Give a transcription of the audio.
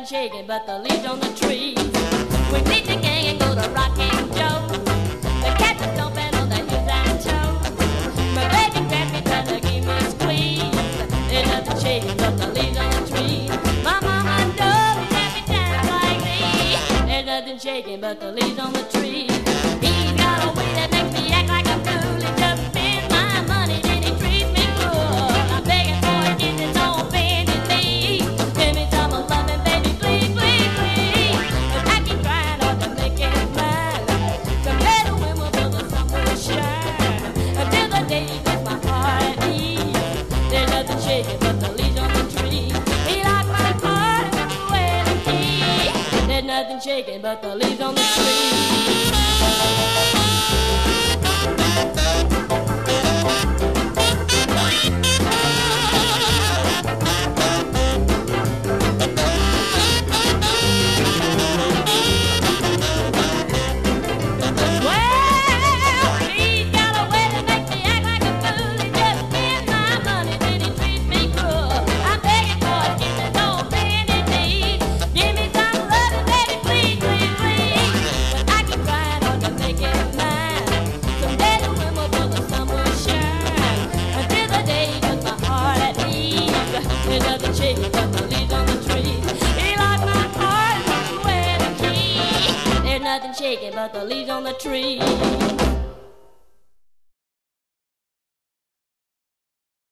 nothing shaking but the leaves on the trees. We meet the gang and go to Rockin' Joe. The cats are stomping on the hills and toes. My baby grabs me trying to give me a squeeze. There's nothing shaking but the leaves on the trees. My mama knows every time like me. There's nothing shaking but the leaves on the trees. He's got a way that makes me act like a fool. He just spends my money, then he treats me cruel. I'm begging for a kiss, it's on bended knee. Give me some of loving, baby, please, please, please. But I keep trying hard to make it mine. Some better women will the sun will shine. Until the day he gets my heart at ease. There's nothing shaking but the leaves on the tree. He locked my heart and threw away the key. There's nothing shaking but the leaves on the tree. There's nothing shaking but the leaves on the tree. He locked my heart and threw away the key. There's nothing shaking but the leaves on the tree.